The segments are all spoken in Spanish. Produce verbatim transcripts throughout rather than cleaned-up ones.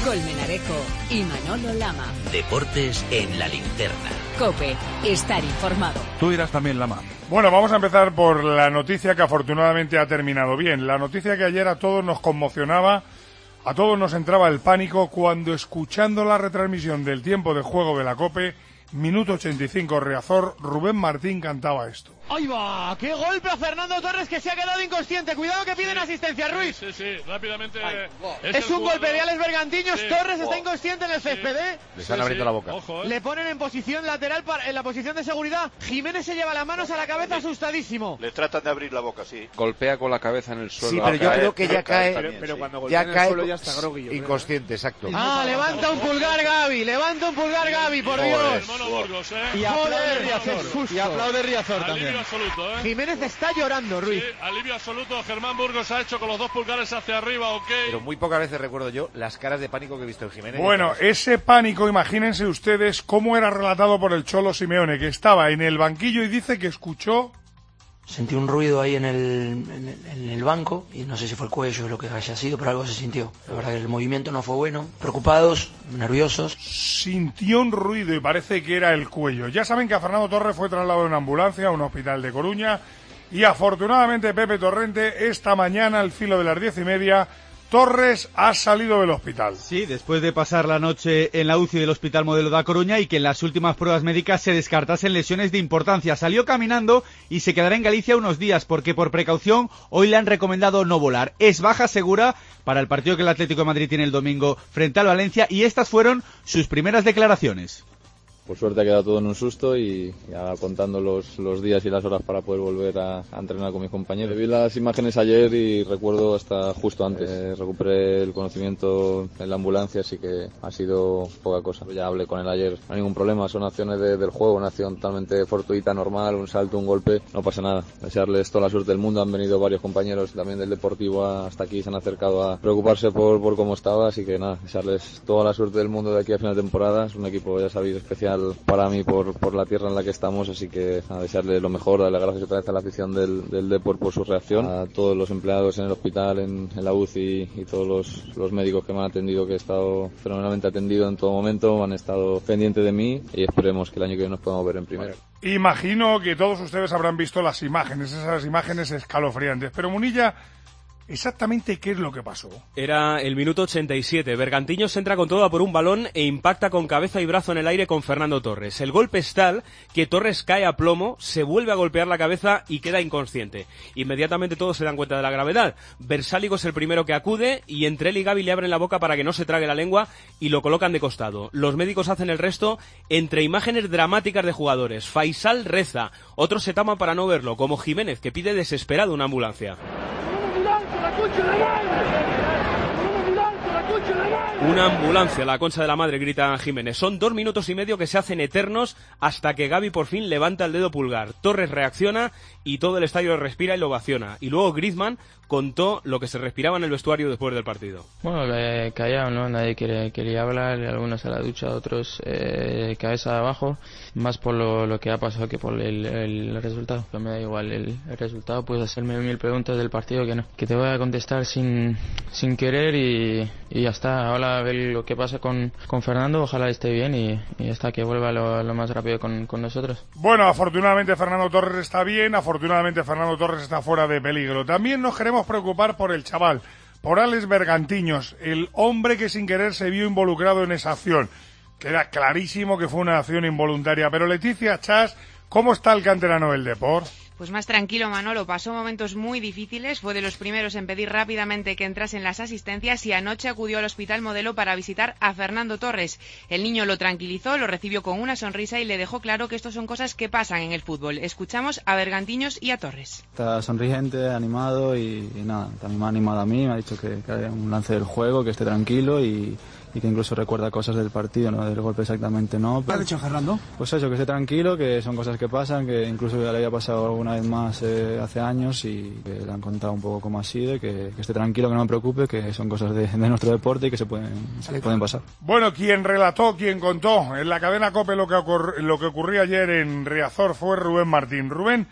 Colmenarejo y Manolo Lama. Deportes en la linterna. COPE, estar informado. Tú dirás también, Lama. Bueno, vamos a empezar por la noticia que afortunadamente ha terminado bien. La noticia que ayer a todos nos conmocionaba, a todos nos entraba el pánico cuando, escuchando la retransmisión del tiempo de juego de la COPE, minuto ochenta y cinco, Riazor, Rubén Martín cantaba esto. ¡Ahí va! ¡Qué golpe a Fernando Torres, que se ha quedado inconsciente! ¡Cuidado que piden asistencia, Ruiz! Sí, sí, sí. Rápidamente... Es, es un golpe de Alex Bergantiños. Sí. Torres está inconsciente en el césped, ¿eh? Le están abriendo la boca. Ojo, ¿eh? Le ponen en posición lateral, para, en la posición de seguridad. Jiménez se lleva las manos a la cabeza asustadísimo. Le tratan de abrir la boca, sí. Golpea con la cabeza en el suelo. Sí, pero yo cae, creo que ya cae... También, pero, pero sí. cuando golpea ya en cae el suelo ya está grogui. inconsciente, exacto. Ah, levanta un pulgar Gaby, levanta un pulgar Gaby, por Dios. Burgos, ¿eh? Y aplaude Riazor. Y aplaude Riazor también. Alivio absoluto, ¿eh? Jiménez está llorando, Ruiz. Sí, alivio absoluto. Germán Burgos ha hecho con los dos pulgares hacia arriba, ok. Pero muy pocas veces recuerdo yo las caras de pánico que he visto en Jiménez. Bueno, ese pánico, imagínense ustedes cómo era relatado por el Cholo Simeone, que estaba en el banquillo y dice que escuchó... Sentí un ruido ahí en el, en, el, en el banco, y no sé si fue el cuello o lo que haya sido, pero algo se sintió. La verdad que el movimiento no fue bueno. Preocupados, nerviosos. Sintió un ruido y parece que era el cuello. Ya saben que a Fernando Torres fue trasladado en una ambulancia a un hospital de Coruña, y afortunadamente Pepe Torrente, esta mañana al filo de las diez y media, Torres ha salido del hospital. Sí, después de pasar la noche en la U C I del Hospital Modelo da Coruña y que en las últimas pruebas médicas se descartasen lesiones de importancia. Salió caminando y se quedará en Galicia unos días porque por precaución hoy le han recomendado no volar. Es baja segura para el partido que el Atlético de Madrid tiene el domingo frente al Valencia, y estas fueron sus primeras declaraciones. Por suerte ha quedado todo en un susto y ya contando los, los días y las horas para poder volver a, a entrenar con mis compañeros. Vi las imágenes ayer y recuerdo hasta justo antes. Eh, recuperé el conocimiento en la ambulancia, así que ha sido poca cosa. Ya hablé con él ayer, no hay ningún problema, son acciones de, del juego, una acción totalmente fortuita, normal, un salto, un golpe, no pasa nada. Desearles toda la suerte del mundo, han venido varios compañeros también del Deportivo hasta aquí, se han acercado a preocuparse por, por cómo estaba, así que nada, desearles toda la suerte del mundo de aquí a final de temporada. Es un equipo, ya sabéis, especial para mí por, por la tierra en la que estamos, así que a desearle lo mejor, darle gracias otra vez a la afición del, del Depor por su reacción, a todos los empleados en el hospital, en, en la U C I y todos los, los médicos que me han atendido, que he estado fenomenalmente atendido en todo momento, han estado pendientes de mí y esperemos que el año que viene nos podamos ver en primera. Imagino que todos ustedes habrán visto las imágenes, esas imágenes escalofriantes, pero Munilla, ¿exactamente qué es lo que pasó? Era el minuto ochenta y siete. Bergantiños entra con todo a por un balón e impacta con cabeza y brazo en el aire con Fernando Torres. El golpe es tal que Torres cae a plomo, se vuelve a golpear la cabeza y queda inconsciente. Inmediatamente todos se dan cuenta de la gravedad. Versálico es el primero que acude y entre él y Gaby le abren la boca para que no se trague la lengua y lo colocan de costado. Los médicos hacen el resto entre imágenes dramáticas de jugadores. Faisal reza, otros se tapan para no verlo, como Jiménez, que pide desesperado una ambulancia. Una ambulancia, la concha de la madre, grita Jiménez. Son dos minutos y medio que se hacen eternos hasta que Gaby por fin levanta el dedo pulgar. Torres reacciona y todo el estadio respira y lo ovaciona. Y luego Griezmann contó lo que se respiraba en el vestuario después del partido. Bueno, eh, callado, ¿no? Nadie quiere, quería hablar, algunos a la ducha, otros eh, cabeza abajo, más por lo, lo que ha pasado que por el, el resultado. Pero me da igual el, el resultado, puedes hacerme mil preguntas del partido que no, que te voy a contestar sin, sin querer y, y ya está. Ahora a ver lo que pasa con, con Fernando, ojalá esté bien y, y hasta que vuelva lo, lo más rápido con, con nosotros. Bueno, afortunadamente Fernando Torres está bien, afortunadamente Fernando Torres está fuera de peligro. También nos queremos preocupar por el chaval, por Alex Bergantiños, el hombre que sin querer se vio involucrado en esa acción. Queda clarísimo que fue una acción involuntaria. Pero Leticia Chas, ¿cómo está el canterano del Depor? Pues más tranquilo, Manolo. Pasó momentos muy difíciles, fue de los primeros en pedir rápidamente que entrasen las asistencias y anoche acudió al Hospital Modelo para visitar a Fernando Torres. El niño lo tranquilizó, lo recibió con una sonrisa y le dejó claro que esto son cosas que pasan en el fútbol. Escuchamos a Bergantiños y a Torres. Está sonriente, animado y, y nada, también me ha animado a mí, me ha dicho que, que hay un lance del juego, que esté tranquilo y... y que incluso recuerda cosas del partido, no del golpe exactamente no. ¿Qué ha dicho Fernando? Pues eso, que esté tranquilo, que son cosas que pasan, que incluso ya le había pasado alguna vez más eh, hace años y que le han contado un poco cómo ha sido, que, que esté tranquilo, que no me preocupe, que son cosas de, de nuestro deporte y que se pueden, se pueden pasar. Bueno, quien relató, quien contó en la cadena COPE lo que, ocurr- lo que ocurría ayer en Riazor fue Rubén Martín. Rubén,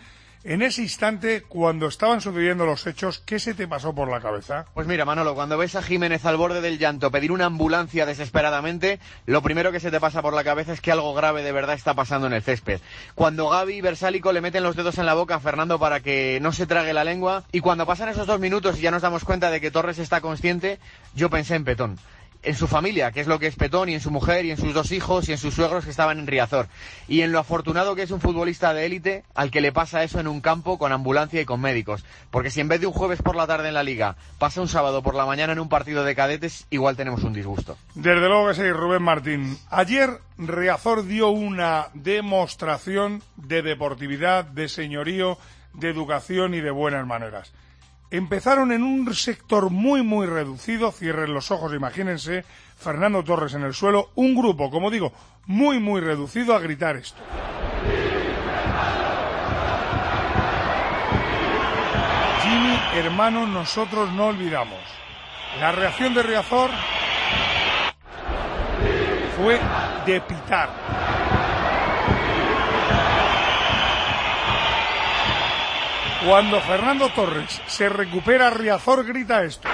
En ese instante, cuando estaban sucediendo los hechos, ¿qué se te pasó por la cabeza? Pues mira, Manolo, cuando ves a Jiménez al borde del llanto pedir una ambulancia desesperadamente, lo primero que se te pasa por la cabeza es que algo grave de verdad está pasando en el césped. Cuando Gavi y Versálico le meten los dedos en la boca a Fernando para que no se trague la lengua, y cuando pasan esos dos minutos y ya nos damos cuenta de que Torres está consciente, yo pensé en Petón. En su familia, que es lo que es Petón, y en su mujer, y en sus dos hijos, y en sus suegros que estaban en Riazor. Y en lo afortunado que es un futbolista de élite al que le pasa eso en un campo con ambulancia y con médicos. Porque si en vez de un jueves por la tarde en la Liga pasa un sábado por la mañana en un partido de cadetes, igual tenemos un disgusto. Desde luego que sí, Rubén Martín. Ayer Riazor dio una demostración de deportividad, de señorío, de educación y de buenas maneras. Empezaron en un sector muy, muy reducido, cierren los ojos, imagínense, Fernando Torres en el suelo, un grupo, como digo, muy, muy reducido a gritar esto. Jimmy, hermano, nosotros no olvidamos. La reacción de Riazor fue de pitar. Cuando Fernando Torres se recupera, Riazor grita esto.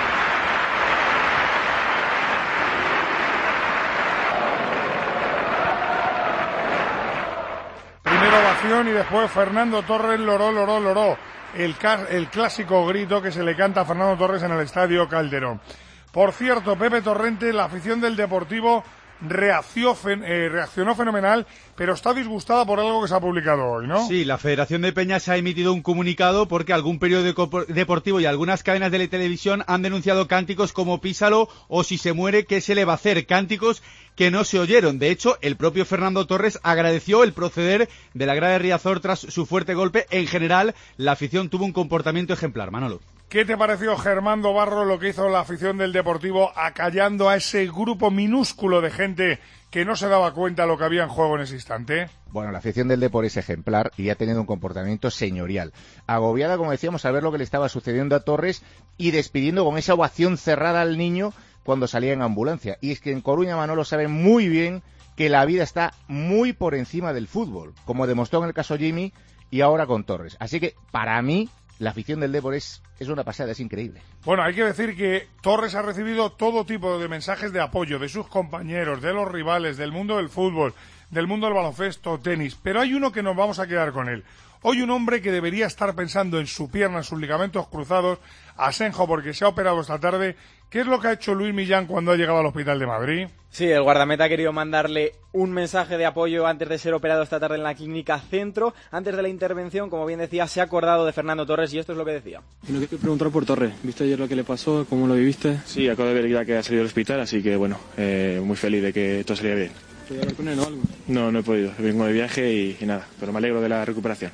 Primera ovación y después Fernando Torres loró, loró, loró. El, el clásico grito que se le canta a Fernando Torres en el Estadio Calderón. Por cierto, Pepe Torrente, la afición del Deportivo reaccionó, eh, reaccionó fenomenal, pero está disgustada por algo que se ha publicado hoy, ¿no? Sí, la Federación de Peñas ha emitido un comunicado porque algún periódico deportivo y algunas cadenas de televisión han denunciado cánticos como Písalo o Si se muere, ¿qué se le va a hacer? Cánticos que no se oyeron. De hecho, el propio Fernando Torres agradeció el proceder de la grada de Riazor tras su fuerte golpe. En general, la afición tuvo un comportamiento ejemplar. Manolo. ¿Qué te pareció, Germán Barro, lo que hizo la afición del Deportivo acallando a ese grupo minúsculo de gente que no se daba cuenta de lo que había en juego en ese instante? Bueno, la afición del Depor es ejemplar y ha tenido un comportamiento señorial. Agobiada, como decíamos, al ver lo que le estaba sucediendo a Torres y despidiendo con esa ovación cerrada al niño cuando salía en ambulancia. Y es que en Coruña, Manolo, saben muy bien que la vida está muy por encima del fútbol, como demostró en el caso Jimmy y ahora con Torres. Así que, para mí, la afición del Depor es, es una pasada, es increíble. Bueno, hay que decir que Torres ha recibido todo tipo de mensajes de apoyo de sus compañeros, de los rivales, del mundo del fútbol, del mundo del baloncesto, tenis, pero hay uno que nos vamos a quedar con él. Hoy un hombre que debería estar pensando en su pierna, en sus ligamentos cruzados, Asenjo, porque se ha operado esta tarde. ¿Qué es lo que ha hecho Luis Millán cuando ha llegado al Hospital de Madrid? Sí, el guardameta ha querido mandarle un mensaje de apoyo antes de ser operado esta tarde en la Clínica Centro. Antes de la intervención, como bien decía, se ha acordado de Fernando Torres y esto es lo que decía. Y no quiero preguntar por Torres. ¿Viste ayer lo que le pasó? ¿Cómo lo viviste? Sí, acabo de ver ya que ha salido del hospital, así que bueno, eh, muy feliz de que todo salía bien. ¿Puedes hablar con él o algo? No, no he podido. Vengo de viaje y, y nada, pero me alegro de la recuperación.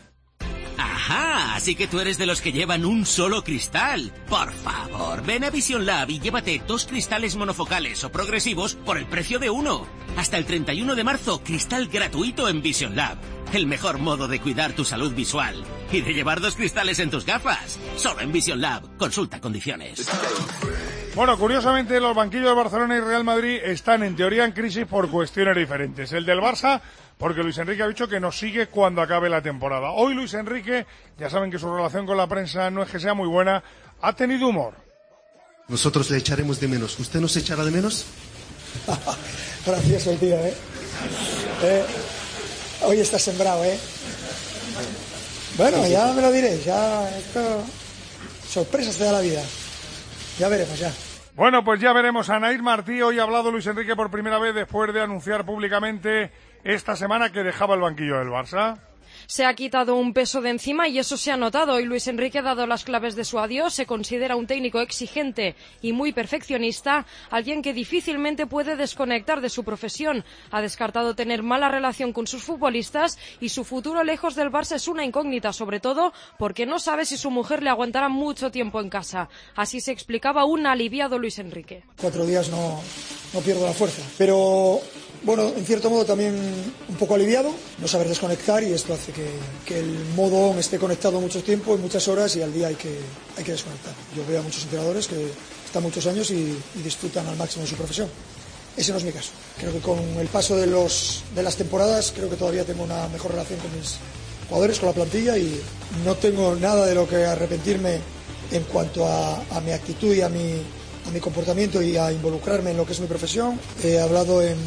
¡Ajá! Así que tú eres de los que llevan un solo cristal. Por favor, ven a Vision Lab y llévate dos cristales monofocales o progresivos por el precio de uno. Hasta el treinta y uno de marzo, cristal gratuito en Vision Lab. El mejor modo de cuidar tu salud visual. Y de llevar dos cristales en tus gafas. Solo en Vision Lab. Consulta condiciones. Bueno, curiosamente los banquillos de Barcelona y Real Madrid están en teoría en crisis por cuestiones diferentes. El del Barça, porque Luis Enrique ha dicho que nos sigue cuando acabe la temporada. Hoy Luis Enrique, ya saben que su relación con la prensa no es que sea muy buena, ha tenido humor. Nosotros le echaremos de menos. ¿Usted nos echará de menos? Gracioso el tío, ¿eh? ¿eh? Hoy está sembrado, ¿eh? Bueno, ya me lo diréis, ya esto... sorpresas te da la vida. Ya veremos, ya. Bueno, pues ya veremos. Anaís Martí, hoy ha hablado Luis Enrique por primera vez después de anunciar públicamente esta semana que dejaba el banquillo del Barça. Se ha quitado un peso de encima y eso se ha notado. Y Luis Enrique ha dado las claves de su adiós. Se considera un técnico exigente y muy perfeccionista, alguien que difícilmente puede desconectar de su profesión. Ha descartado tener mala relación con sus futbolistas y su futuro lejos del Barça es una incógnita, sobre todo porque no sabe si su mujer le aguantará mucho tiempo en casa. Así se explicaba un aliviado Luis Enrique. Cuatro días no, no pierdo la fuerza, pero... bueno, en cierto modo también un poco aliviado, no saber desconectar y esto hace que, que el modo on esté conectado mucho tiempo y muchas horas y al día hay que, hay que desconectar. Yo veo a muchos entrenadores que están muchos años y, y disfrutan al máximo de su profesión. Ese no es mi caso. Creo que con el paso de, los, de las temporadas creo que todavía tengo una mejor relación con mis, jugadores, con la plantilla, y no tengo nada de lo que arrepentirme en cuanto a, a mi actitud y a mi, a mi comportamiento y a involucrarme en lo que es mi profesión. He hablado en,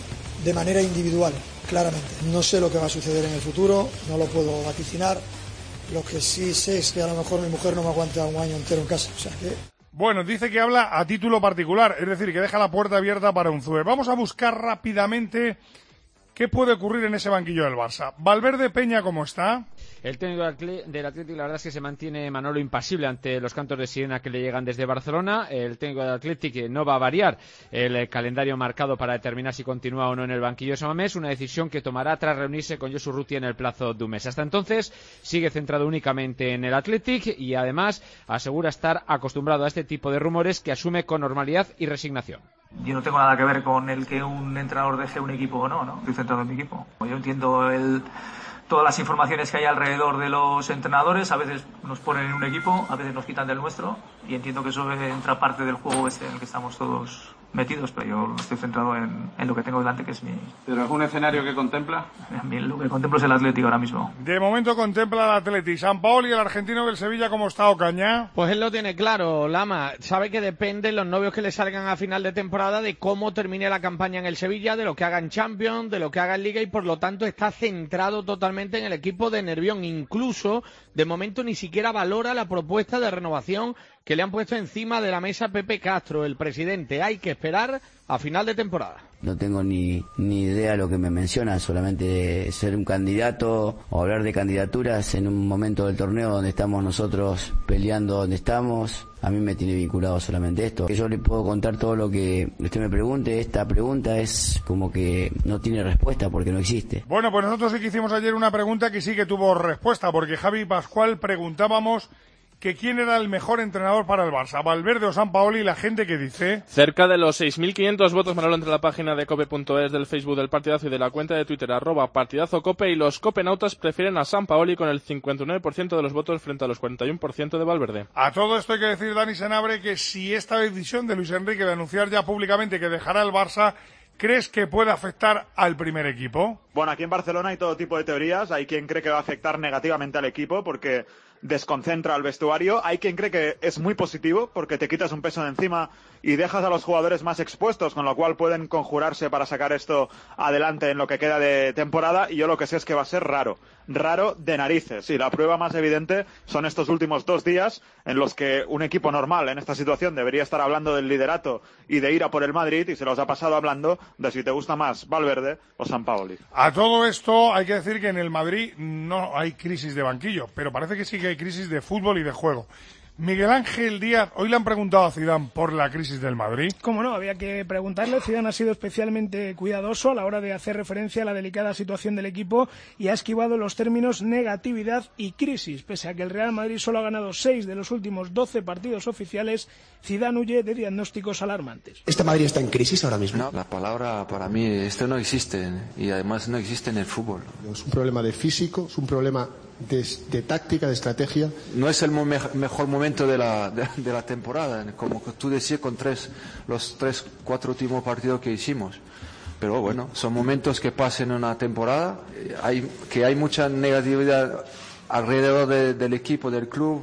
de manera individual, claramente. No sé lo que va a suceder en el futuro, no lo puedo vaticinar. Lo que sí sé es que a lo mejor mi mujer no me aguanta un año entero en casa. O sea que... Bueno, dice que habla a título particular, es decir, que deja la puerta abierta para un Zue. Vamos a buscar rápidamente qué puede ocurrir en ese banquillo del Barça. Valverde, Peña, ¿cómo está? El técnico del Atlético, la verdad es que se mantiene, Manolo, impasible ante los cantos de sirena que le llegan desde Barcelona. El técnico del Atlético no va a variar el calendario marcado para determinar si continúa o no en el banquillo de Samamés, una decisión que tomará tras reunirse con Josu Ruti en el plazo de un mes. Hasta entonces sigue centrado únicamente en el Atlético y además asegura estar acostumbrado a este tipo de rumores que asume con normalidad y resignación. Yo no tengo nada que ver con el que un entrenador deje un equipo o no, ¿no? Estoy centrado en mi equipo. Yo entiendo el... todas las informaciones que hay alrededor de los entrenadores, a veces nos ponen en un equipo, a veces nos quitan del nuestro, y entiendo que eso entra parte del juego este en el que estamos todos metidos, pero yo estoy centrado en, en lo que tengo delante, que es mi... ¿Pero algún escenario que contempla? A mí lo que contemplo es el Atlético ahora mismo. De momento contempla el Atlético. Sampaoli y el argentino del Sevilla, ¿cómo está Ocaña? Pues él lo tiene claro, Lama. Sabe que depende los novios que le salgan a final de temporada de cómo termine la campaña en el Sevilla, de lo que haga en Champions, de lo que haga en Liga, y por lo tanto está centrado totalmente en el equipo de Nervión. Incluso, de momento, ni siquiera valora la propuesta de renovación que le han puesto encima de la mesa Pepe Castro, el presidente. Hay que esperar a final de temporada. No tengo ni, ni idea de lo que me menciona, solamente ser un candidato o hablar de candidaturas en un momento del torneo donde estamos nosotros peleando donde estamos. A mí me tiene vinculado solamente esto. Yo le puedo contar todo lo que usted me pregunte. Esta pregunta es como que no tiene respuesta porque no existe. Bueno, pues nosotros sí que hicimos ayer una pregunta que sí que tuvo respuesta, porque Javi Pascual preguntábamos que quién era el mejor entrenador para el Barça, Valverde o Sampaoli, y la gente que dice... Cerca de los seis mil quinientos votos, Manolo, entre la página de cope punto es, del Facebook del Partidazo y de la cuenta de Twitter, arroba partidazocope, y los copenautas prefieren a Sampaoli con el cincuenta y nueve por ciento de los votos frente a los cuarenta y uno por ciento de Valverde. A todo esto hay que decir, Dani Senabre, que si esta decisión de Luis Enrique de anunciar ya públicamente que dejará el Barça, ¿crees que puede afectar al primer equipo? Bueno, aquí en Barcelona hay todo tipo de teorías. Hay quien cree que va a afectar negativamente al equipo porque desconcentra al vestuario. Hay quien cree que es muy positivo porque te quitas un peso de encima y dejas a los jugadores más expuestos, con lo cual pueden conjurarse para sacar esto adelante en lo que queda de temporada. Y yo lo que sé es que va a ser raro, raro de narices. Y la prueba más evidente son estos últimos dos días en los que un equipo normal en esta situación debería estar hablando del liderato y de ir a por el Madrid, y se los ha pasado hablando de si te gusta más Valverde o Sampaoli. A todo esto hay que decir que en el Madrid no hay crisis de banquillo, pero parece que sí que hay crisis de fútbol y de juego. Miguel Ángel Díaz, hoy le han preguntado a Zidane por la crisis del Madrid. Cómo no, había que preguntarle. Zidane ha sido especialmente cuidadoso a la hora de hacer referencia a la delicada situación del equipo y ha esquivado los términos negatividad y crisis. Pese a que el Real Madrid solo ha ganado seis de los últimos doce partidos oficiales, Zidane huye de diagnósticos alarmantes. ¿Este Madrid está en crisis ahora mismo? No, la palabra para mí, esto no existe y además no existe en el fútbol. Es un problema de físico, es un problema de, de táctica, de estrategia. No es el me mejor momento de la, de, de la temporada, como tú decías con tres, los tres, cuatro últimos partidos que hicimos. Pero bueno, son momentos que pasan en una temporada, hay, que hay mucha negatividad alrededor de, del equipo, del club.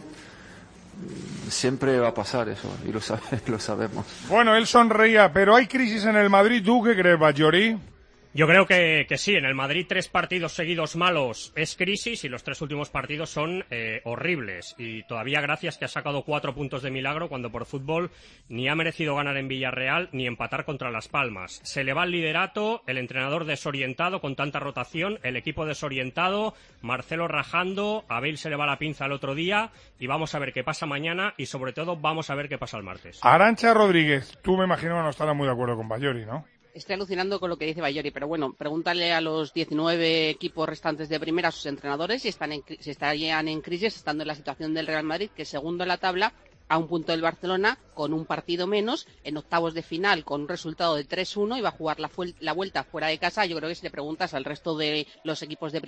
Siempre va a pasar eso, y lo, sabe, lo sabemos. Bueno, él sonreía, pero hay crisis en el Madrid. ¿Tú qué crees, Bajori? Yo creo que, que sí, en el Madrid tres partidos seguidos malos es crisis y los tres últimos partidos son eh, horribles. Y todavía gracias que ha sacado cuatro puntos de milagro cuando por fútbol ni ha merecido ganar en Villarreal ni empatar contra Las Palmas. Se le va el liderato, el entrenador desorientado con tanta rotación, el equipo desorientado, Marcelo rajando, a Bale se le va la pinza el otro día y vamos a ver qué pasa mañana y sobre todo vamos a ver qué pasa el martes. Arantxa Rodríguez, tú me imagino que no estarás muy de acuerdo con Bajori, ¿no? Estoy alucinando con lo que dice Bajori, pero bueno, pregúntale a los diecinueve equipos restantes de primera, a sus entrenadores, si están en, si estarían en crisis estando en la situación del Real Madrid, que es segundo en la tabla, a un punto del Barcelona, con un partido menos, en octavos de final, con un resultado de tres uno, y va a jugar la, la vuelta fuera de casa. Yo creo que si le preguntas al resto de los equipos de primera,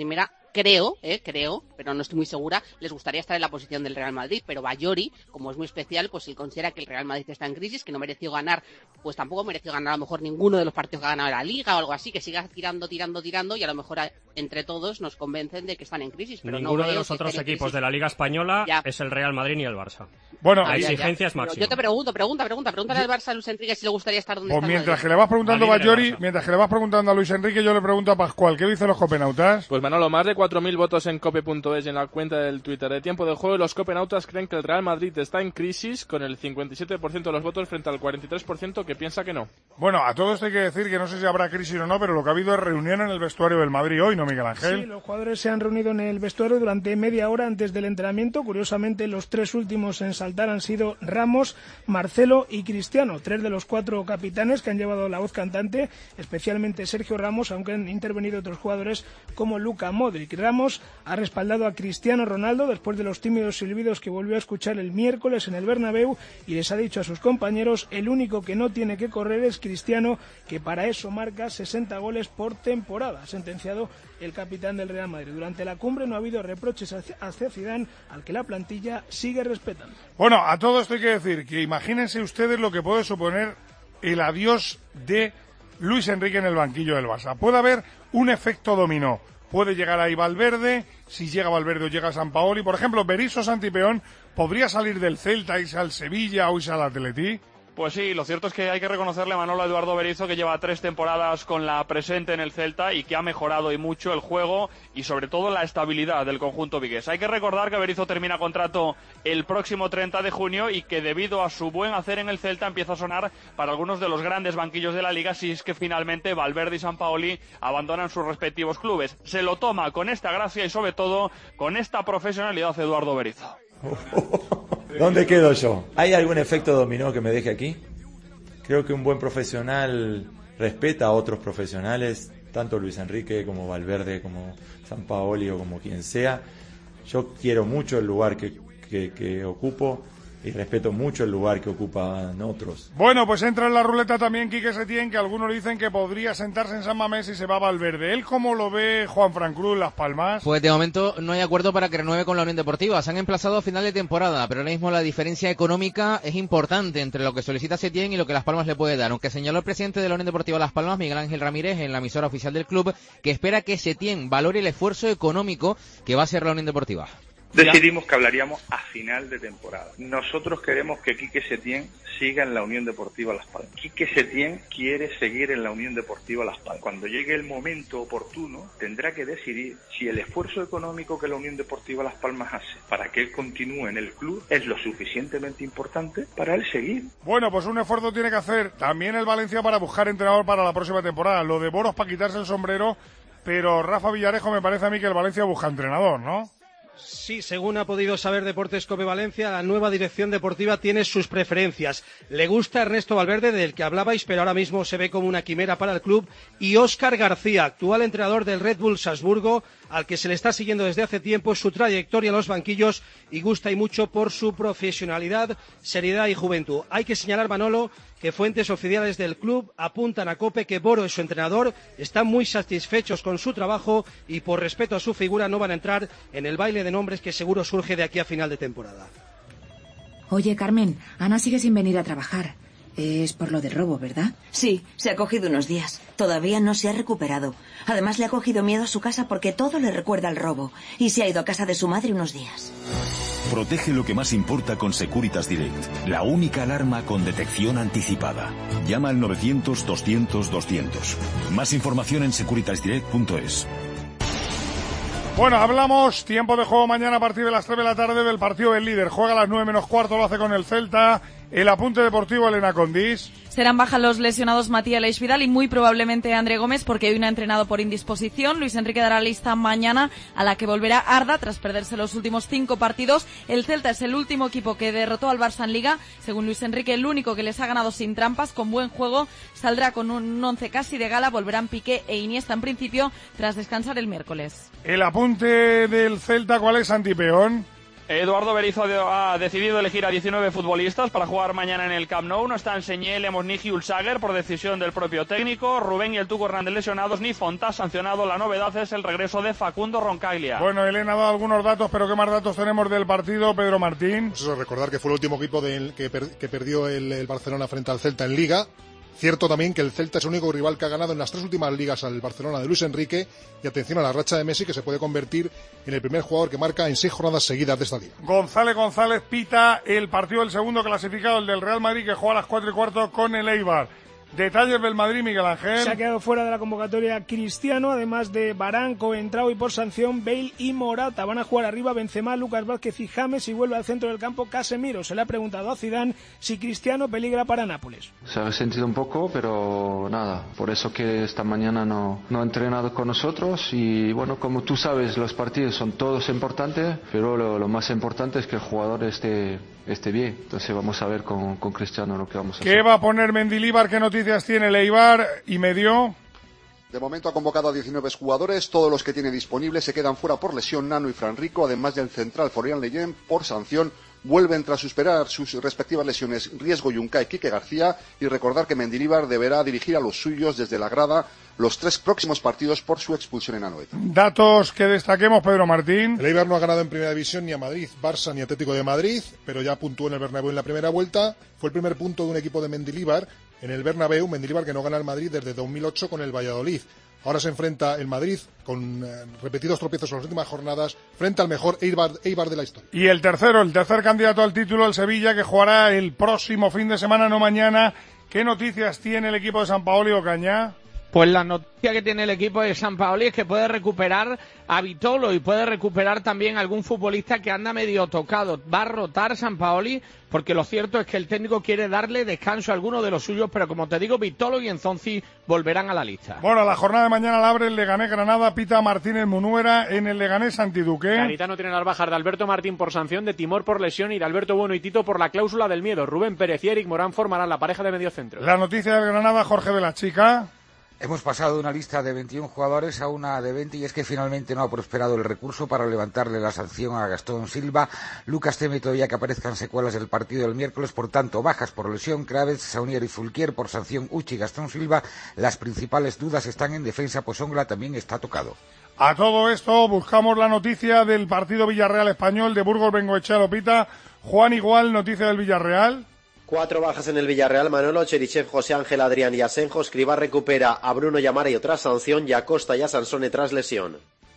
creo, eh, creo, pero no estoy muy segura, les gustaría estar en la posición del Real Madrid, pero Bayori, como es muy especial, pues si considera que el Real Madrid está en crisis, que no mereció ganar, pues tampoco mereció ganar a lo mejor ninguno de los partidos que ha ganado la Liga o algo así, que siga tirando, tirando, tirando y a lo mejor a, entre todos nos convencen de que están en crisis. Pero ninguno no de los otros equipos de la Liga Española ya. es el Real Madrid ni el Barça. Bueno, la ya, exigencia ya. es máxima. Yo te pregunto, pregunta, pregunta, pregúntale al Barça a Luis Enrique si le gustaría estar donde pues está. Mientras que le vas preguntando a Bayori, mientras que le vas preguntando a Luis Enrique, yo le pregunto a Pascual, ¿qué dicen los copenautas? Pues Manolo, más de cuatro mil votos en cope punto es y en la cuenta del Twitter de Tiempo de Juego. Los copenautas creen que el Real Madrid está en crisis con el cincuenta y siete por ciento de los votos frente al cuarenta y tres por ciento que piensa que no. Bueno, a todo esto hay que decir que no sé si habrá crisis o no, pero lo que ha habido es reunión en el vestuario del Madrid hoy, ¿no, Miguel Ángel? Sí, los jugadores se han reunido en el vestuario durante media hora antes del entrenamiento. Curiosamente, los tres últimos en saltar han sido Ramos, Marcelo y Cristiano, tres de los cuatro capitanes que han llevado la voz cantante, especialmente Sergio Ramos, aunque han intervenido otros jugadores como Luka Modric. Ramos ha respaldado a Cristiano Ronaldo después de los tímidos silbidos que volvió a escuchar el miércoles en el Bernabéu y les ha dicho a sus compañeros: el único que no tiene que correr es Cristiano, que para eso marca sesenta goles por temporada, ha sentenciado el capitán del Real Madrid. Durante la cumbre no ha habido reproches hacia Zidane, al que la plantilla sigue respetando. Bueno, a todo esto hay que decir que imagínense ustedes lo que puede suponer el adiós de Luis Enrique en el banquillo del Barça. Puede haber un efecto dominó. Puede llegar ahí Valverde, si llega Valverde o llega Sampaoli. Por ejemplo, Berizzo Santipeón podría salir del Celta, irse al Sevilla o irse al Atleti. Pues sí, lo cierto es que hay que reconocerle a Manolo a Eduardo Berizzo, que lleva tres temporadas con la presente en el Celta y que ha mejorado y mucho el juego y sobre todo la estabilidad del conjunto vigués. Hay que recordar que Berizzo termina contrato el próximo treinta de junio y que debido a su buen hacer en el Celta empieza a sonar para algunos de los grandes banquillos de la Liga si es que finalmente Valverde y Sampaoli abandonan sus respectivos clubes. Se lo toma con esta gracia y sobre todo con esta profesionalidad Eduardo Berizzo. ¿Dónde quedo yo? ¿Hay algún efecto dominó que me deje aquí? Creo que un buen profesional respeta a otros profesionales, tanto Luis Enrique como Valverde, como Sampaoli o como quien sea. Yo quiero mucho el lugar que, que, que ocupo y respeto mucho el lugar que ocupan otros. Bueno, pues entra en la ruleta también Quique Setién, que algunos dicen que podría sentarse en San Mamés y se va a Valverde. ¿Él cómo lo ve Juan Fran Cruz, Las Palmas? Pues de momento no hay acuerdo para que renueve con la Unión Deportiva. Se han emplazado a final de temporada, pero ahora mismo la diferencia económica es importante entre lo que solicita Setién y lo que Las Palmas le puede dar. Aunque señaló el presidente de la Unión Deportiva Las Palmas, Miguel Ángel Ramírez, en la emisora oficial del club, que espera que Setién valore el esfuerzo económico que va a hacer la Unión Deportiva. Decidimos que hablaríamos a final de temporada. Nosotros queremos que Quique Setién siga en la Unión Deportiva Las Palmas. Quique Setién quiere seguir en la Unión Deportiva Las Palmas. Cuando llegue el momento oportuno, tendrá que decidir si el esfuerzo económico que la Unión Deportiva Las Palmas hace para que él continúe en el club es lo suficientemente importante para él seguir. Bueno, pues un esfuerzo tiene que hacer también el Valencia para buscar entrenador para la próxima temporada. Lo de Boros para quitarse el sombrero, pero Rafa Villarejo, me parece a mí que el Valencia busca entrenador, ¿no? Sí, según ha podido saber Deportes Cope Valencia, la nueva dirección deportiva tiene sus preferencias. Le gusta Ernesto Valverde, del que hablabais, pero ahora mismo se ve como una quimera para el club, y Óscar García, actual entrenador del Red Bull Salzburgo, al que se le está siguiendo desde hace tiempo su trayectoria en los banquillos y gusta y mucho por su profesionalidad, seriedad y juventud. Hay que señalar, Manolo, que fuentes oficiales del club apuntan a COPE que Boro y su entrenador están muy satisfechos con su trabajo y por respeto a su figura no van a entrar en el baile de nombres que seguro surge de aquí a final de temporada. Oye, Carmen, Ana sigue sin venir a trabajar. Es por lo del robo, ¿verdad? Sí, se ha cogido unos días. Todavía no se ha recuperado. Además, le ha cogido miedo a su casa porque todo le recuerda al robo. Y se ha ido a casa de su madre unos días. Protege lo que más importa con Securitas Direct, la única alarma con detección anticipada. Llama al novecientos, doscientos, doscientos. Más información en securitas direct punto es. Bueno, hablamos, tiempo de juego mañana a partir de las tres de la tarde del partido del líder. Juega a las nueve menos cuarto, lo hace con el Celta. El apunte deportivo, Elena Condís. Serán bajas los lesionados Matías Leix Vidal y muy probablemente André Gómez, porque hoy no ha entrenado por indisposición. Luis Enrique dará lista mañana, a la que volverá Arda tras perderse los últimos cinco partidos. El Celta es el último equipo que derrotó al Barça en Liga. Según Luis Enrique, el único que les ha ganado sin trampas, con buen juego. Saldrá con un once casi de gala. Volverán Piqué e Iniesta en principio, tras descansar el miércoles. El apunte del Celta, ¿cuál es, Santipeón? Eduardo Berizzo ha decidido elegir a diecinueve futbolistas para jugar mañana en el Camp Nou. No están Señé, Lemosnig y Ulsager por decisión del propio técnico. Rubén y el Tuco Hernández lesionados, ni Fontás sancionado. La novedad es el regreso de Facundo Roncaglia. Bueno, Elena ha dado algunos datos, pero ¿qué más datos tenemos del partido, Pedro Martín? Pues eso, recordar que fue el último equipo del, que, per, que perdió el, el Barcelona frente al Celta en Liga. Cierto también que el Celta es el único rival que ha ganado en las tres últimas ligas al Barcelona de Luis Enrique, y atención a la racha de Messi, que se puede convertir en el primer jugador que marca en seis jornadas seguidas de esta liga. González González pita el partido del segundo clasificado, el del Real Madrid, que juega a las cuatro y cuarto con el Eibar. Detalles del Madrid, Miguel Ángel. Se ha quedado fuera de la convocatoria Cristiano, además de Varane, Coentrao y por sanción Bale y Morata. Van a jugar arriba Benzema, Lucas Vázquez y James, y vuelve al centro del campo Casemiro. Se le ha preguntado a Zidane si Cristiano peligra para Nápoles. Se ha sentido un poco, pero nada, por eso que esta mañana no, no ha entrenado con nosotros. Y bueno, como tú sabes, los partidos son todos importantes, pero lo, lo más importante es que el jugador esté, esté bien. Entonces vamos a ver con, con Cristiano lo que vamos a hacer. ¿Qué va a poner Mendilibar? ¿Qué noticias tiene el Eibar? Y medio. De momento ha convocado a diecinueve jugadores, todos los que tiene disponibles se quedan fuera por lesión. Nano y Fran Rico, además del central Florian Leyen, por sanción. Vuelven tras superar sus respectivas lesiones Riesgo, Yunca y Quique García, y recordar que Mendilibar deberá dirigir a los suyos desde la grada los tres próximos partidos por su expulsión en Anoeta. Datos que destaquemos, Pedro Martín. El Eibar no ha ganado en Primera División ni a Madrid, Barça ni Atlético de Madrid, pero ya puntuó en el Bernabéu en la primera vuelta. Fue el primer punto de un equipo de Mendilibar en el Bernabéu, Mendilibar que no gana el Madrid desde dos mil ocho con el Valladolid. Ahora se enfrenta el Madrid con eh, repetidos tropiezos en las últimas jornadas frente al mejor Eibar, Eibar de la historia. Y el tercero, el tercer candidato al título, el Sevilla, que jugará el próximo fin de semana, no mañana. ¿Qué noticias tiene el equipo de Sampaoli, Ocaña? Pues la noticia que tiene el equipo de Sampaoli es que puede recuperar a Vitolo y puede recuperar también a algún futbolista que anda medio tocado. Va a rotar Sampaoli porque lo cierto es que el técnico quiere darle descanso a alguno de los suyos, pero como te digo, Vitolo y Enzonzi volverán a la lista. Bueno, la jornada de mañana la abre el Leganés Granada, pita Martínez Munuera en el Leganés Antiduque. Garitano tiene las bajas de Alberto Martín por sanción, de Timor por lesión y de Alberto Bueno y Tito por la cláusula del miedo. Rubén Pérez y Eric Morán formarán la pareja de mediocentro. La noticia del Granada, Jorge de la Chica. Hemos pasado de una lista de veintiún jugadores a una de veinte, y es que finalmente no ha prosperado el recurso para levantarle la sanción a Gastón Silva. Lucas teme todavía que aparezcan secuelas del partido del miércoles, por tanto, bajas por lesión, Kravets, Saunier y Fulquier, por sanción Uchi y Gastón Silva. Las principales dudas están en defensa, pues Ongla también está tocado. A todo esto buscamos la noticia del partido Villarreal Español de Burgos Bengoechea Lopita. Juan, igual, noticia del Villarreal. Cuatro bajas en el Villarreal: Manolo, Cherichev, José Ángel, Adrián y Asenjo. Escribá recupera a Bruno Llamara y otra sanción, y a Costa y a Sansone tras lesión.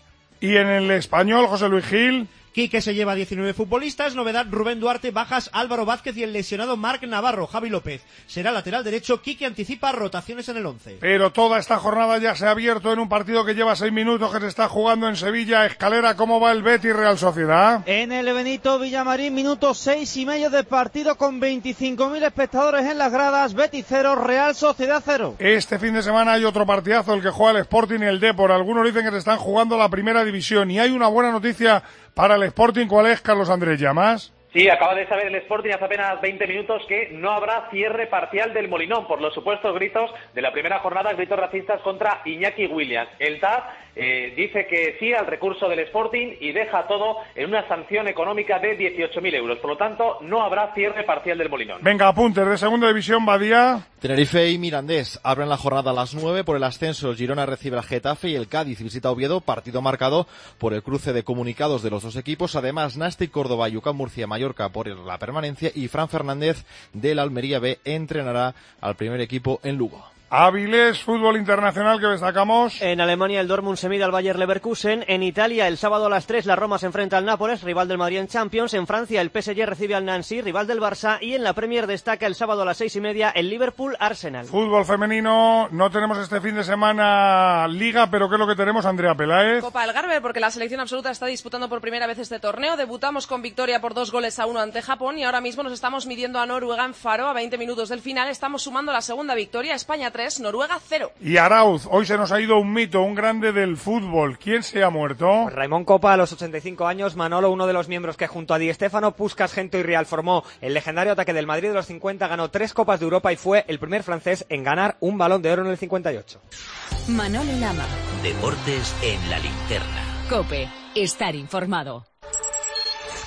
Y en el Español, José Luis Gil. Quique se lleva diecinueve futbolistas, novedad Rubén Duarte, bajas Álvaro Vázquez y el lesionado Marc Navarro. Javi López será lateral derecho, Quique anticipa rotaciones en el once. Pero toda esta jornada ya se ha abierto en un partido que lleva seis minutos, que se está jugando en Sevilla. Escalera, ¿cómo va el Betis Real Sociedad? En el Benito Villamarín, minutos seis y medio de partido con veinticinco mil espectadores en las gradas. Betis cero, Real Sociedad cero. Este fin de semana hay otro partidazo, el que juega el Sporting y el Depor. Algunos dicen que se están jugando la primera división, y hay una buena noticia para el Sporting. ¿Cuál es, Carlos Andrés Llamas? Sí, acaba de saber el Sporting hace apenas veinte minutos que no habrá cierre parcial del Molinón por los supuestos gritos de la primera jornada, gritos racistas contra Iñaki Williams. El T A D eh, dice que sí al recurso del Sporting y deja todo en una sanción económica de dieciocho mil euros. Por lo tanto, no habrá cierre parcial del Molinón. Venga, apuntes de segunda división, Badía. Tenerife y Mirandés abren la jornada a las nueve por el ascenso. El Girona recibe al Getafe y el Cádiz visita Oviedo, partido marcado por el cruce de comunicados de los dos equipos. Además, Nástic Córdoba y U C A M Murcia Mallorca por la permanencia, y Fran Fernández del Almería B entrenará al primer equipo en Lugo. Avilés, fútbol internacional, que destacamos. En Alemania el Dortmund se mide al Bayer Leverkusen. En Italia el sábado a las tres la Roma se enfrenta al Nápoles, rival del Madrid en Champions. En Francia el P S G recibe al Nancy, rival del Barça. Y en la Premier destaca el sábado a las seis y media el Liverpool Arsenal. Fútbol femenino, no tenemos este fin de semana Liga, pero ¿qué es lo que tenemos, Andrea Peláez? Copa del Garber, porque la selección absoluta está disputando por primera vez este torneo. Debutamos con victoria por dos goles a uno ante Japón, y ahora mismo nos estamos midiendo a Noruega en Faro a veinte minutos del final. Estamos sumando la segunda victoria, España tres, Noruega cero. Y Arauz, hoy se nos ha ido un mito, un grande del fútbol. ¿Quién se ha muerto? Pues Raimón Copa, a los ochenta y cinco años. Manolo, uno de los miembros que junto a Di Stéfano, Puskás, Gento y Rial formó el legendario ataque del Madrid de los cincuenta, ganó tres Copas de Europa y fue el primer francés en ganar un Balón de Oro en el cincuenta y ocho. Manolo Lama. Deportes en la linterna. COPE. Estar informado.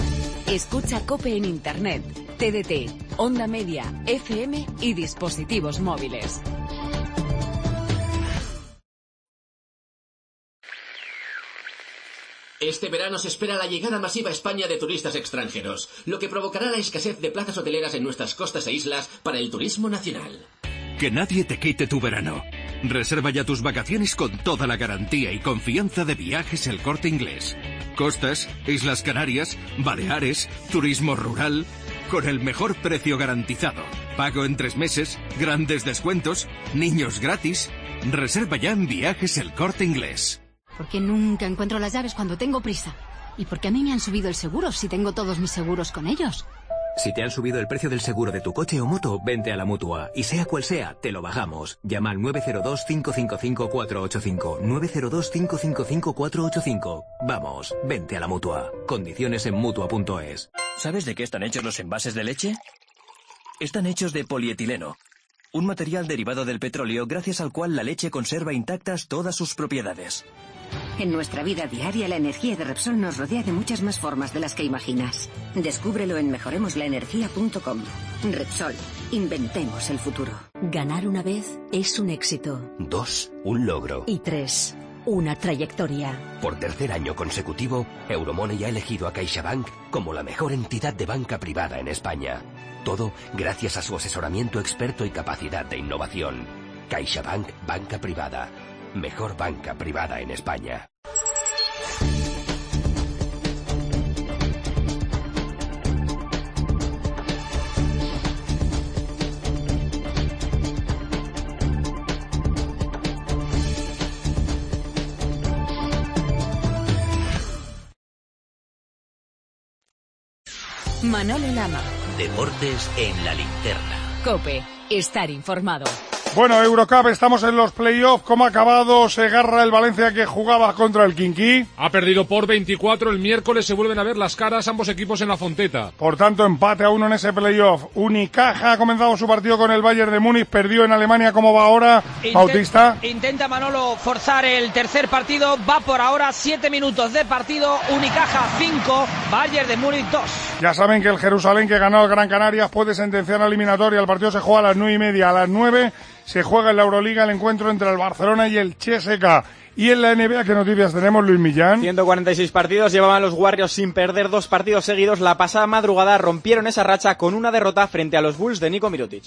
Escucha COPE en Internet, T D T, onda media, F M y dispositivos móviles. Este verano se espera la llegada masiva a España de turistas extranjeros, lo que provocará la escasez de plazas hoteleras en nuestras costas e islas para el turismo nacional. Que nadie te quite tu verano. Reserva ya tus vacaciones con toda la garantía y confianza de Viajes El Corte Inglés. Costas, Islas Canarias, Baleares, turismo rural, con el mejor precio garantizado. Pago en tres meses, grandes descuentos, niños gratis. Reserva ya en Viajes El Corte Inglés. Porque nunca encuentro las llaves cuando tengo prisa. Y porque a mí me han subido el seguro si tengo todos mis seguros con ellos. Si te han subido el precio del seguro de tu coche o moto, vente a la Mutua. Y sea cual sea, te lo bajamos. Llama al nueve cero dos, cinco cinco cinco, cuatro ocho cinco. nueve cero dos, cinco cinco cinco, cuatro ocho cinco. Vamos, vente a la Mutua. Condiciones en Mutua punto es. ¿Sabes de qué están hechos los envases de leche? Están hechos de polietileno, un material derivado del petróleo gracias al cual la leche conserva intactas todas sus propiedades. En nuestra vida diaria, la energía de Repsol nos rodea de muchas más formas de las que imaginas. Descúbrelo en mejoremos la energía punto com. Repsol, inventemos el futuro. Ganar una vez es un éxito. Dos, un logro. Y tres, una trayectoria. Por tercer año consecutivo, Euromoney ha elegido a CaixaBank como la mejor entidad de banca privada en España. Todo gracias a su asesoramiento experto y capacidad de innovación. CaixaBank Banca Privada. Mejor banca privada en España. Manolo Lama. Deportes en la linterna. COPE. Estar informado. Bueno, Eurocup, estamos en los playoffs. ¿Cómo ha acabado? Se agarra el Valencia que jugaba contra el Quinquí. Ha perdido por veinticuatro. El miércoles se vuelven a ver las caras ambos equipos en la Fonteta. Por tanto, empate a uno en ese playoff. Unicaja ha comenzado su partido con el Bayern de Múnich. Perdió en Alemania. ¿Cómo va ahora, Intent, Bautista? Intenta Manolo forzar el tercer partido. Va por ahora siete minutos de partido. Unicaja cinco, Bayern de Múnich dos. Ya saben que el Jerusalén, que ganó al Gran Canarias, puede sentenciar la eliminatoria. El partido se juega a las nueve y media. A las nueve se juega en la Euroliga el encuentro entre el Barcelona y el C S K. Y en la N B A, ¿qué noticias tenemos, Luis Millán? ciento cuarenta y seis partidos llevaban los Warriors sin perder dos partidos seguidos. La pasada madrugada rompieron esa racha con una derrota frente a los Bulls de Niko Mirotic.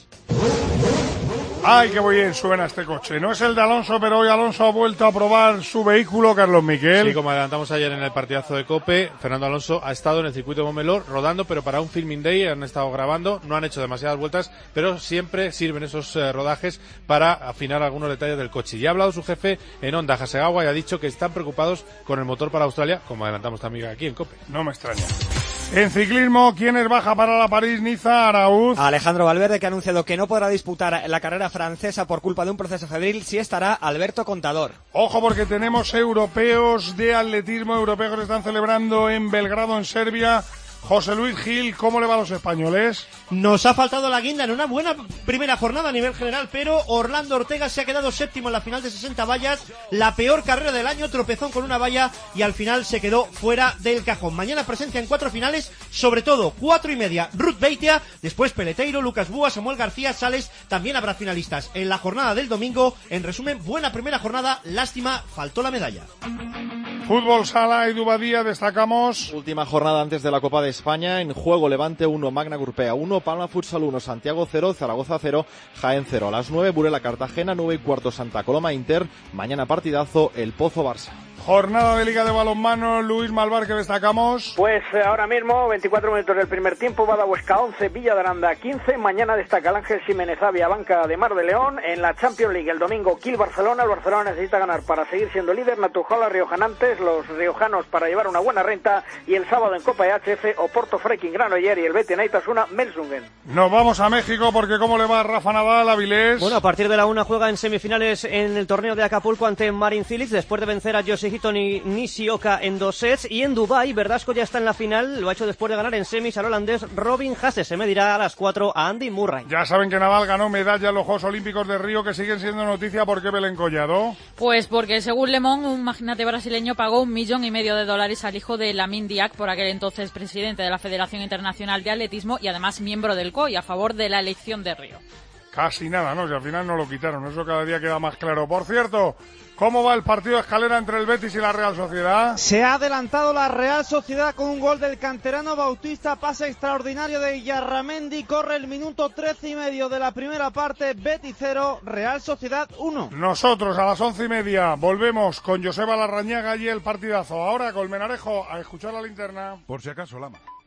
Ay, qué bien suena este coche. No es el de Alonso, pero hoy Alonso ha vuelto a probar su vehículo, Carlos Miquel. Sí, como adelantamos ayer en el partidazo de COPE, Fernando Alonso ha estado en el circuito de Montmeló rodando, pero para un filming day han estado grabando, no han hecho demasiadas vueltas, pero siempre sirven esos eh, rodajes para afinar algunos detalles del coche. Y ha hablado su jefe en Honda, Hasegawa, y ha dicho que están preocupados con el motor para Australia, como adelantamos también aquí en COPE. No me extraña. En ciclismo, ¿quién es baja para la París-Niza? Araúz. Alejandro Valverde, que ha anunciado que no podrá disputar la carrera francesa por culpa de un proceso febril. Sí estará Alberto Contador. Ojo, porque tenemos europeos de atletismo, europeos que están celebrando en Belgrado, en Serbia. José Luis Gil, ¿cómo le va a los españoles? Nos ha faltado la guinda en una buena primera jornada a nivel general, pero Orlando Ortega se ha quedado séptimo en la final de sesenta vallas, la peor carrera del año, tropezón con una valla y al final se quedó fuera del cajón. Mañana presencia en cuatro finales, sobre todo cuatro y media, Ruth Beitia, después Peleteiro, Lucas Búa, Samuel García, Sales, también habrá finalistas en la jornada del domingo. En resumen, buena primera jornada, lástima, faltó la medalla. Fútbol Sala, Edu Badía, destacamos. Última jornada antes de la Copa de España, en juego Levante uno, Magna Gurpea uno, Palma Futsal uno, Santiago cero, Zaragoza cero, Jaén cero. A las nueve, Burela Cartagena, nueve y cuarto, Santa Coloma Inter. Mañana partidazo, El Pozo Barça. Jornada de Liga de Balonmano, Luis Malvar, que destacamos. Pues ahora mismo, veinticuatro minutos del primer tiempo, Badahuesca once, Villa de Aranda quince. Mañana destaca el Ángel Jiménez Avia, banca de Mar de León. En la Champions League, el domingo, Kiel Barcelona. El Barcelona necesita ganar para seguir siendo líder. Natujola Riojanantes, los riojanos para llevar una buena renta. Y el sábado en Copa E H F, Oporto Freaking Granoller y el Betis Neitasuna Melsungen. Nos vamos a México, porque ¿cómo le va a Rafa Nadal, Avilés? Bueno, a partir de la una juega en semifinales en el torneo de Acapulco ante Marin Cilic, después de vencer a Josie Hito Nishioka en dos sets. Y en Dubái, Verdasco ya está en la final, lo ha hecho después de ganar en semis al holandés Robin Haase. Se medirá a las cuatro a Andy Murray. Ya saben que Nadal ganó medalla en los Juegos Olímpicos de Río, que siguen siendo noticia. ¿Por qué, Belén Collado? Pues porque según Le Monde, un magnate brasileño pagó un millón y medio de dólares al hijo de Lamine Diack, por aquel entonces presidente de la Federación Internacional de Atletismo y además miembro del C O I, a favor de la elección de Río. Casi nada, ¿no? Si al final no lo quitaron, eso cada día queda más claro. Por cierto, ¿cómo va el partido de escalera entre el Betis y la Real Sociedad? Se ha adelantado la Real Sociedad con un gol del canterano Bautista, pase extraordinario de Yarramendi, corre el minuto trece y medio de la primera parte, Betis cero, Real Sociedad uno. Nosotros a las once y media volvemos con Joseba Larrañaga y el partidazo. Ahora, Colmenarejo, a escuchar la linterna. Por si acaso, Lama.